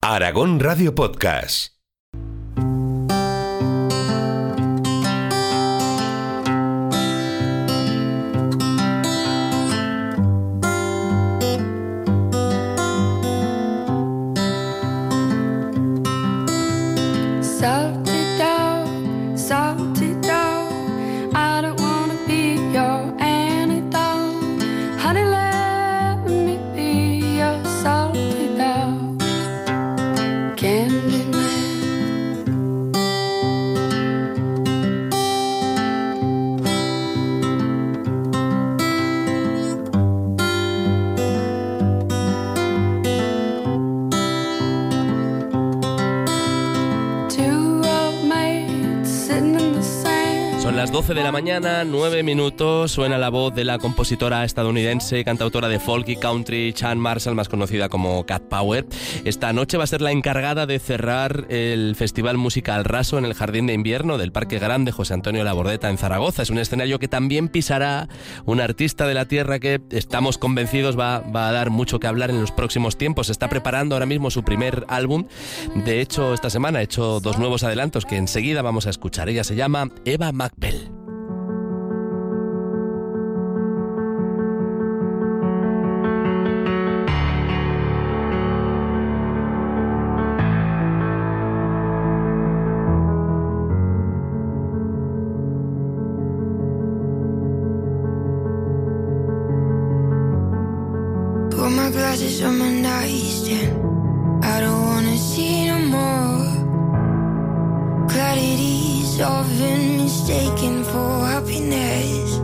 Aragón Radio Podcast. Las 12 de la mañana, 9 minutos, suena la voz de la compositora estadounidense, cantautora de folk y country, Chan Marshall, más conocida como Cat Power. Esta noche va a ser la encargada de cerrar el Festival Musical Raso en el Jardín de Invierno del Parque Grande José Antonio Labordeta en Zaragoza. Es un escenario que también pisará un artista de la tierra que estamos convencidos va a dar mucho que hablar en los próximos tiempos. Se está preparando ahora mismo su primer álbum. De hecho, esta semana ha hecho 2 nuevos adelantos que enseguida vamos a escuchar. Ella se llama Eva McBell. Put my glasses on my nightstand. I don't wanna see no more. Clarity's often mistaken for happiness.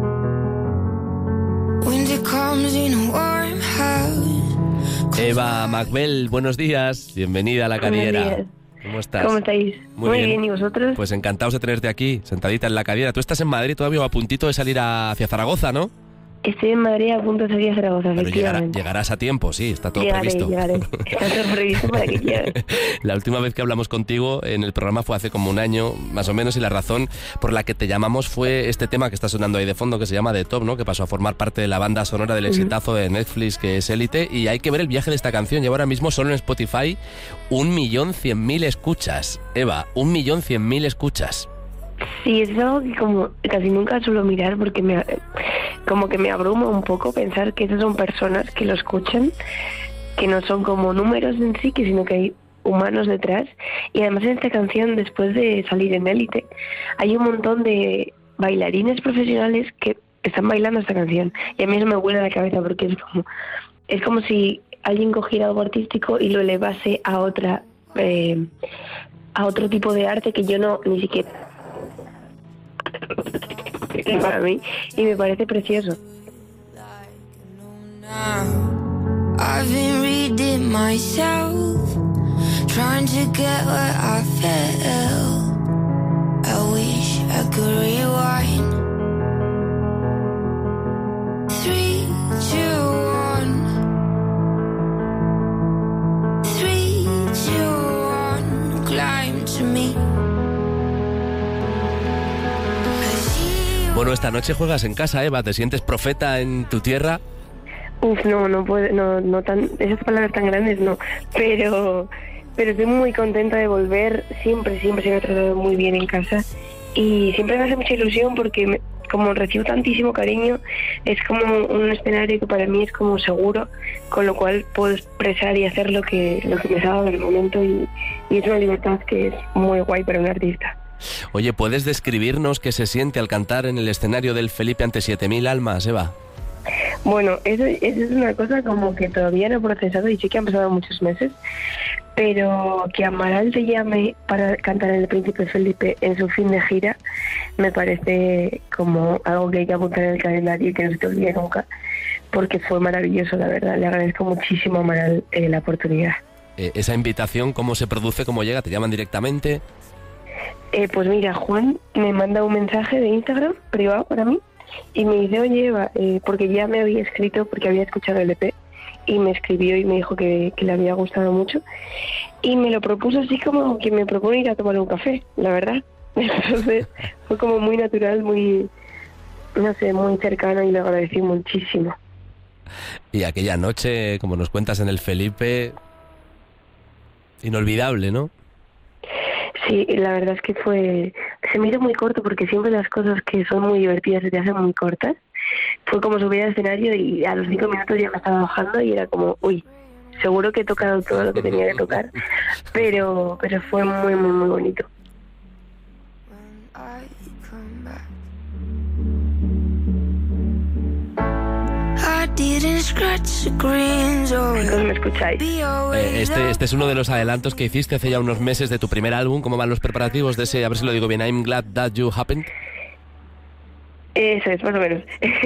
Winter comes in a warm house. Eva McBell, buenos días, bienvenida a La Cariera. Buenos días. ¿Cómo estás? ¿Cómo estáis? Muy bien, ¿y vosotros? Pues encantados de tenerte aquí, sentadita en La Cariera. Tú estás en Madrid todavía, a puntito de salir hacia Zaragoza, ¿no? Estoy en Madrid a punto de salir a Zaragoza, Pero efectivamente. llegarás a tiempo, sí, está todo Llegaré. previsto. Está todo previsto para que llegue. La última vez que hablamos contigo en el programa fue hace como un año, más o menos, y la razón por la que te llamamos fue este tema que está sonando ahí de fondo, que se llama The Top, ¿no? Que pasó a formar parte de la banda sonora del exitazo de Netflix, que es Élite, y hay que ver el viaje de esta canción. Lleva ahora mismo solo en Spotify 1.100.000 escuchas. Eva, 1.100.000 escuchas. Sí, es algo que como casi nunca suelo mirar porque como que me abruma un poco pensar que esas son personas que lo escuchan, que no son como números en sí, sino que hay humanos detrás. Y además en esta canción, después de salir en Élite, hay un montón de bailarines profesionales que están bailando esta canción. Y a mí eso me vuela la cabeza porque es como si alguien cogiera algo artístico y lo elevase a otro tipo de arte que yo ni siquiera para mí, y me parece precioso. I've been reading myself, trying to get what I felt. I wish I could rewind. 3, 2, 1. 3, 2, 1. Climb to me. Bueno, esta noche juegas en casa, Eva, ¿te sientes profeta en tu tierra? No puedo, no tan, esas palabras tan grandes no, pero estoy muy contenta de volver. Siempre se me ha tratado muy bien en casa y siempre me hace mucha ilusión porque como recibo tantísimo cariño, es como un escenario que para mí es como seguro, con lo cual puedo expresar y hacer lo que me salga en el momento y es una libertad que es muy guay para un artista. Oye, ¿puedes describirnos qué se siente al cantar en el escenario del Felipe ante 7.000 almas, Eva? Bueno, eso es una cosa como que todavía no he procesado y sé que han pasado muchos meses, pero que Amaral te llame para cantar en el Príncipe Felipe en su fin de gira me parece como algo que hay que apuntar en el calendario y que no se te olvide nunca, porque fue maravilloso, la verdad. Le agradezco muchísimo a Amaral la oportunidad. Esa invitación, ¿cómo se produce? ¿Cómo llega? ¿Te llaman directamente? Pues mira, Juan me manda un mensaje de Instagram privado para mí y me dice, oye Eva, porque ya me había escrito, porque había escuchado el EP y me escribió y me dijo que le había gustado mucho y me lo propuso así como que me propone ir a tomar un café, la verdad. Entonces fue como muy natural, muy, no sé, muy cercano y lo agradecí muchísimo. Y aquella noche, como nos cuentas en el Felipe, Inolvidable, ¿no? Sí, la verdad es que se me hizo muy corto porque siempre las cosas que son muy divertidas se te hacen muy cortas. Fue como subir al escenario y a los 5 minutos ya me estaba bajando y era como, uy, seguro que he tocado todo lo que tenía que tocar, pero fue muy, muy, muy bonito. ¿Me escucháis? Este es uno de los adelantos que hiciste hace ya unos meses de tu primer álbum. ¿Cómo van los preparativos de ese, a ver si lo digo bien, I'm Glad That You Happened? Eso es, más o menos.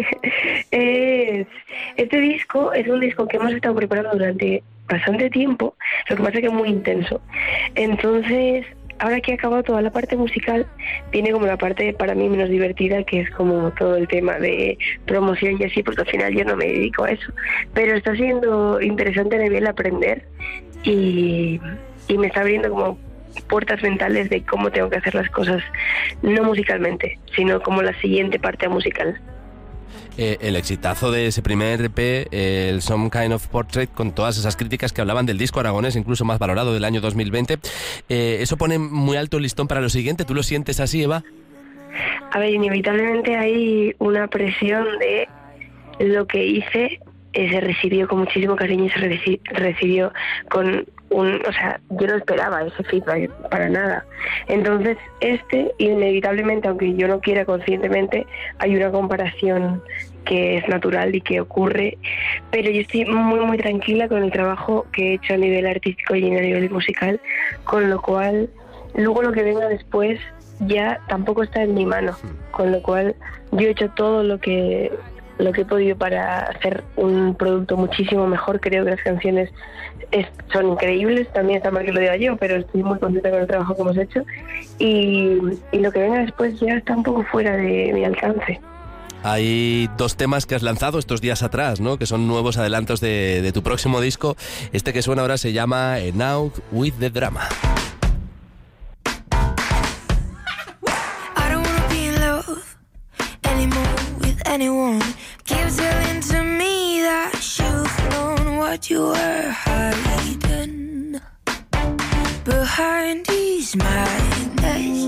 Este disco es un disco que hemos estado preparando durante bastante tiempo, lo que pasa es que es muy intenso. Entonces, ahora que he acabado toda la parte musical, viene como la parte para mí menos divertida, que es como todo el tema de promoción y así, porque al final yo no me dedico a eso. Pero está siendo interesante a nivel aprender y me está abriendo como puertas mentales de cómo tengo que hacer las cosas, no musicalmente, sino como la siguiente parte musical. El exitazo de ese primer EP, el Some Kind of Portrait, con todas esas críticas que hablaban del disco aragonés, incluso más valorado del año 2020, eso pone muy alto el listón para lo siguiente. ¿Tú lo sientes así, Eva? A ver, inevitablemente hay una presión de lo que hice, se recibió con muchísimo cariño y se recibió con o sea, yo no esperaba ese feedback para nada. Entonces, inevitablemente, aunque yo no quiera conscientemente, hay una comparación que es natural y que ocurre, pero yo estoy muy, muy tranquila con el trabajo que he hecho a nivel artístico y a nivel musical, con lo cual, luego lo que venga después ya tampoco está en mi mano, con lo cual yo he hecho todo lo que he podido para hacer un producto muchísimo mejor. Creo que las canciones son increíbles, también está mal que lo diga yo, pero estoy muy contenta con el trabajo que hemos hecho y lo que venga después ya está un poco fuera de mi alcance. Hay 2 temas que has lanzado estos días atrás, ¿no? Que son nuevos adelantos de tu próximo disco. Este que suena ahora se llama Now With The Drama. Anyone keeps telling to me that you've known what you were hiding behind these madness.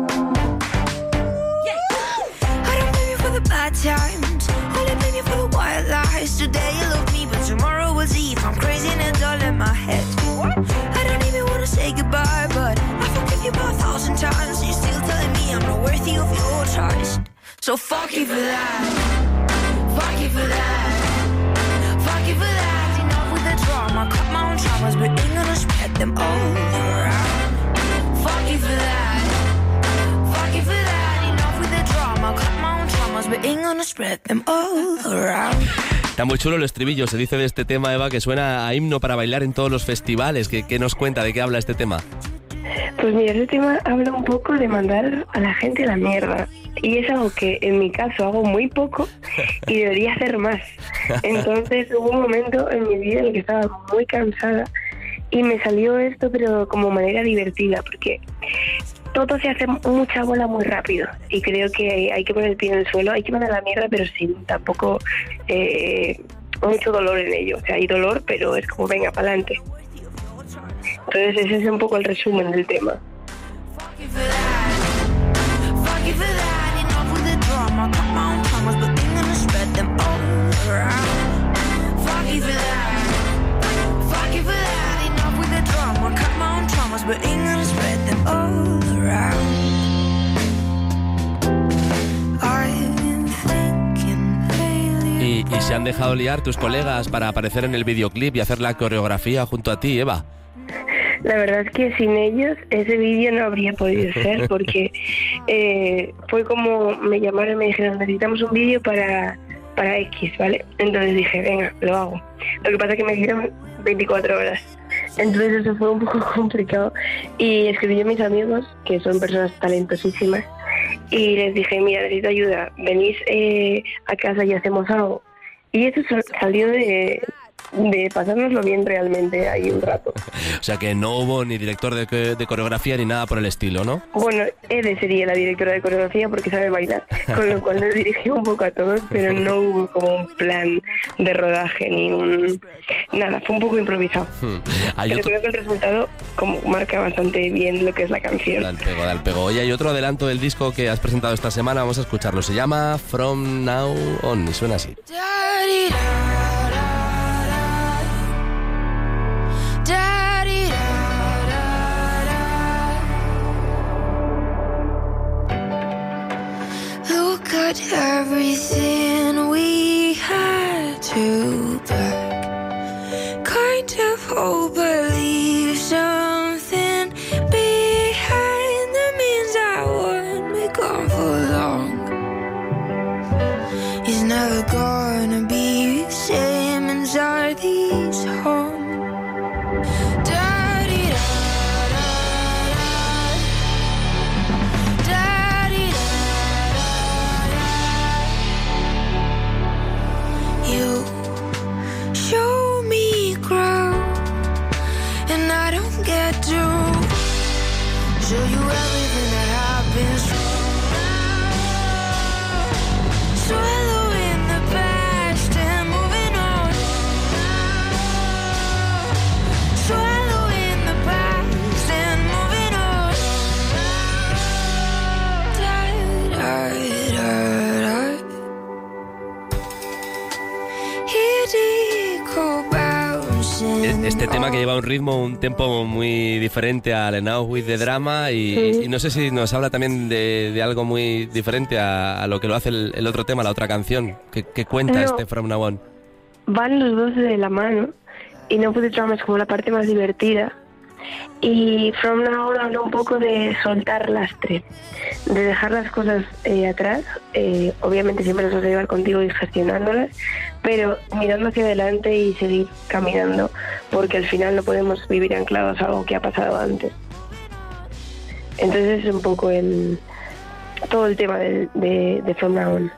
I don't blame you for the bad times, only blame you for the white lies. Today you love me, but tomorrow will see if I'm crazy and it's all in my head. I don't even wanna say goodbye, but I forgive you about 1,000 times. You're still telling me I'm not worthy of your trust. So fuck you for that, fuck you for that, fuck you for that. Enough with the drama, cut my own traumas, but ain't gonna spread them all around. Fuck you for that, fuck you for that. Enough with the drama, cut my own traumas, but ain't gonna spread them all around. Está muy chulo el estribillo, se dice de este tema, Eva, que suena a himno para bailar en todos los festivales. ¿Qué nos cuenta? ¿De qué habla este tema? Pues mira, este tema habla un poco de mandar a la gente a la mierda. Y es algo que en mi caso hago muy poco y debería hacer más. Entonces hubo un momento en mi vida en el que estaba muy cansada y me salió esto, pero como manera divertida, porque todo se hace mucha bola muy rápido y creo que hay que poner el pie en el suelo, hay que mandar a la mierda, pero sin tampoco mucho dolor en ello. O sea, hay dolor, pero es como venga, para adelante. Entonces ese es un poco el resumen del tema. Y se han dejado liar tus colegas para aparecer en el videoclip y hacer la coreografía junto a ti, Eva. La verdad es que sin ellos ese vídeo no habría podido ser, porque fue como me llamaron y me dijeron necesitamos un vídeo para X, ¿vale? Entonces dije, venga, lo hago. Lo que pasa es que me dieron 24 horas. Entonces eso fue un poco complicado y escribí a mis amigos, que son personas talentosísimas, y les dije, mira, necesito ayuda, venís a casa y hacemos algo. Y eso salió de de pasárnoslo bien realmente ahí un rato. O sea que no hubo ni director de coreografía ni nada por el estilo, ¿no? Bueno, Ede sería la directora de coreografía porque sabe bailar, con lo cual nos dirigió un poco a todos, pero no hubo como un plan de rodaje ni nada, fue un poco improvisado. Pero creo que el resultado como marca bastante bien lo que es la canción. Da el pego. Oye, hay otro adelanto del disco que has presentado esta semana, vamos a escucharlo, se llama From Now On y suena así. Look at everything we had to back. Kind of hope, believe something behind the means I won't be gone for long. It's never gonna be the same inside these homes. Show me ground, and I don't get to show you everything that happens. Swallowing the past and moving on. Swallowing the past and moving on. Da, da, da, da. Este tema que lleva un ritmo, un tempo muy diferente al Now With The Drama y no sé si nos habla también de algo muy diferente a lo que lo hace el otro tema, la otra canción. ¿Qué cuenta este From Now On? Van los dos de la mano y Now With The Drama es como la parte más divertida y From Now On habla un poco de soltar lastre, de dejar las cosas atrás, obviamente siempre las vas a llevar contigo y gestionándolas, pero mirando hacia adelante y seguir caminando, porque al final no podemos vivir anclados a algo que ha pasado antes. Entonces es un poco todo el tema de From Now On.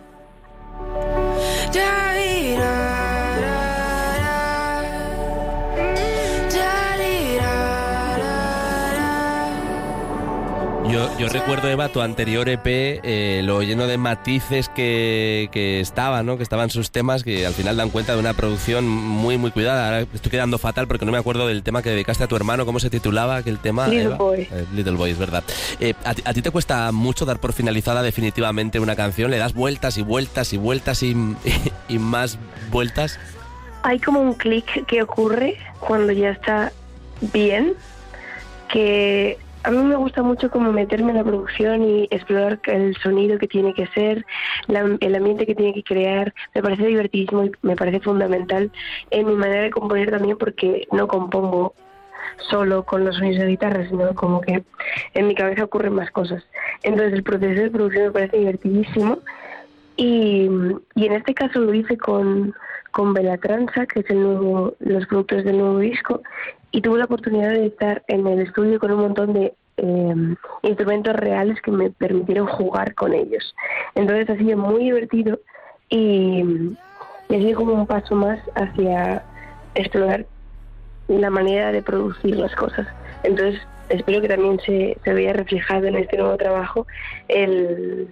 Yo recuerdo, Eva, tu anterior EP, lo lleno de matices que estaba, ¿no? Que estaban sus temas, que al final dan cuenta de una producción muy, muy cuidada. Ahora estoy quedando fatal porque no me acuerdo del tema que dedicaste a tu hermano. ¿Cómo se titulaba aquel tema, Little Eva? Boy. Little Boy, es verdad. ¿A ti te cuesta mucho dar por finalizada definitivamente una canción? ¿Le das vueltas y vueltas y vueltas y más vueltas? Hay como un clic que ocurre cuando ya está bien, que a mí me gusta mucho como meterme en la producción y explorar el sonido que tiene que ser, el ambiente que tiene que crear. Me parece divertidísimo y me parece fundamental en mi manera de componer también, porque no compongo solo con los sonidos de guitarra, sino como que en mi cabeza ocurren más cosas. Entonces el proceso de producción me parece divertidísimo y en este caso lo hice con Belatranza, que es los productores del nuevo disco, y tuve la oportunidad de estar en el estudio con un montón de instrumentos reales que me permitieron jugar con ellos. Entonces ha sido muy divertido y ha sido como un paso más hacia explorar la manera de producir las cosas. Entonces espero que también se vea reflejado en este nuevo trabajo el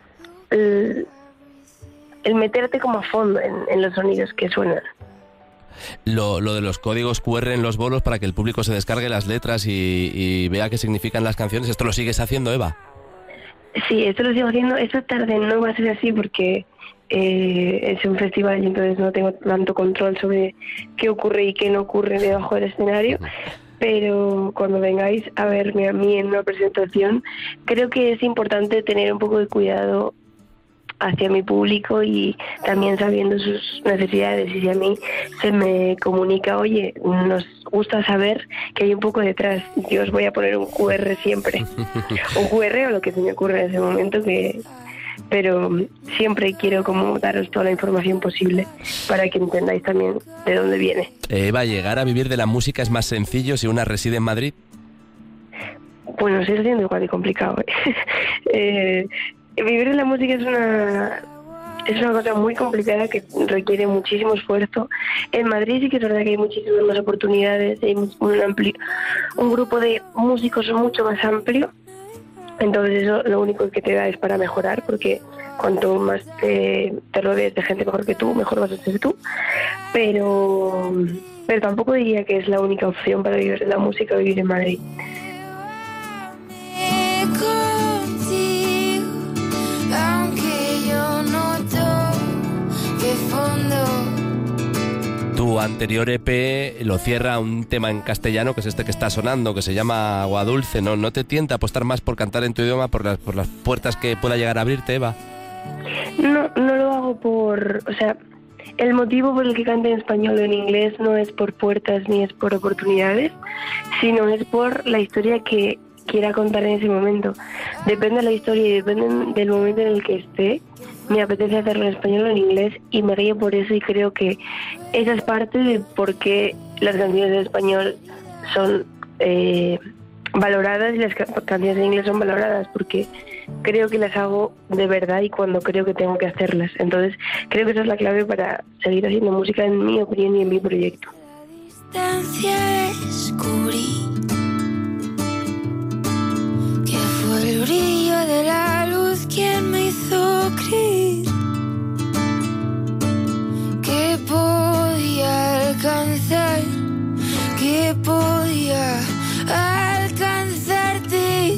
meterte como a fondo en los sonidos que suenan. Lo de los códigos QR en los bolos para que el público se descargue las letras y vea qué significan las canciones, ¿esto lo sigues haciendo, Eva? Sí, esto lo sigo haciendo. Esta tarde no va a ser así porque es un festival y entonces no tengo tanto control sobre qué ocurre y qué no ocurre debajo del escenario. Pero cuando vengáis a verme a mí en una presentación, creo que es importante tener un poco de cuidado hacia mi público y también sabiendo sus necesidades. Y si a mí se me comunica, oye, nos gusta saber que hay un poco detrás, yo os voy a poner un QR siempre. Un QR o lo que se me ocurra en ese momento, pero siempre quiero como daros toda la información posible para que entendáis también de dónde viene. Eva, ¿llegar a vivir de la música es más sencillo si una reside en Madrid? Bueno, sigue siendo igual de complicado. Vivir de la música es una cosa muy complicada que requiere muchísimo esfuerzo. En Madrid sí que es verdad que hay muchísimas más oportunidades, hay un grupo de músicos mucho más amplio, entonces eso lo único que te da es para mejorar, porque cuanto más te rodees de gente mejor que tú, mejor vas a ser tú, pero tampoco diría que es la única opción para vivir la música, vivir en Madrid. Tu anterior EP lo cierra un tema en castellano, que es este que está sonando, que se llama Agua Dulce. ¿No te tienta apostar más por cantar en tu idioma, por las puertas que pueda llegar a abrirte, Eva? No lo hago o sea, el motivo por el que cante en español o en inglés no es por puertas ni es por oportunidades, sino es por la historia que quiera contar en ese momento. Depende de la historia y depende del momento en el que esté. Me apetece hacerlo en español o en inglés y me río por eso, y creo que esa es parte de por qué las canciones en español son valoradas y las canciones en inglés son valoradas, porque creo que las hago de verdad y cuando creo que tengo que hacerlas. Entonces creo que esa es la clave para seguir haciendo música, en mi opinión y en mi proyecto. Descubrí que fue el brillo de la luz quien me hizo creer que podía alcanzar, que podía alcanzarte.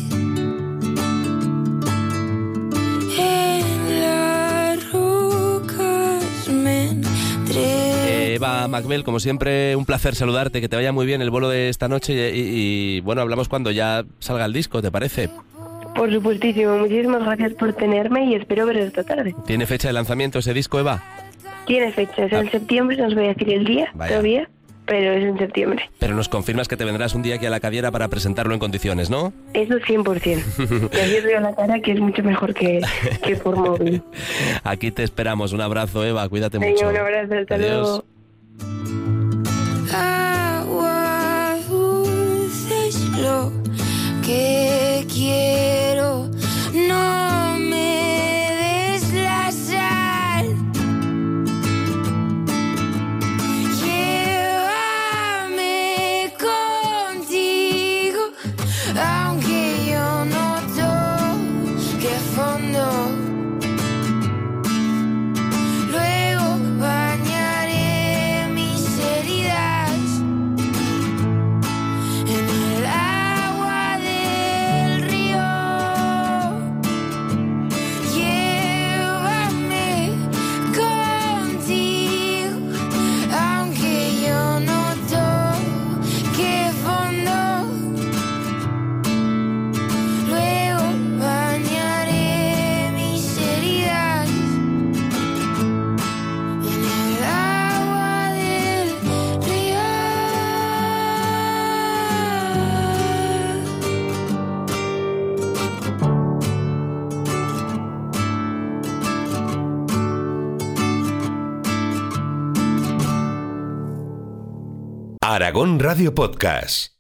En las rocas me entré. Eva Macbel, como siempre, un placer saludarte, que te vaya muy bien el bolo de esta noche y bueno, hablamos cuando ya salga el disco, ¿te parece? Por supuestísimo, muchísimas gracias por tenerme y espero veros esta tarde. ¿Tiene fecha de lanzamiento ese disco, Eva? Tiene fecha, es en septiembre, no os voy a decir el día todavía, pero es en septiembre. Pero nos confirmas que te vendrás un día aquí a la Caviera para presentarlo en condiciones, ¿no? Eso 100%. Y así os veo la cara, que es mucho mejor que por móvil. Aquí te esperamos. Un abrazo, Eva, cuídate Venga, mucho. un abrazo, hasta Adiós. luego. Agua dulce es lo que quiero, no me des la sal. Llévame contigo, aunque yo no toque fondo. Luego bañaré mis heridas en el agua del río. Llévame contigo, aunque yo no toque fondo. Luego bañaré mis heridas en el agua del río. Aragón Radio Podcast.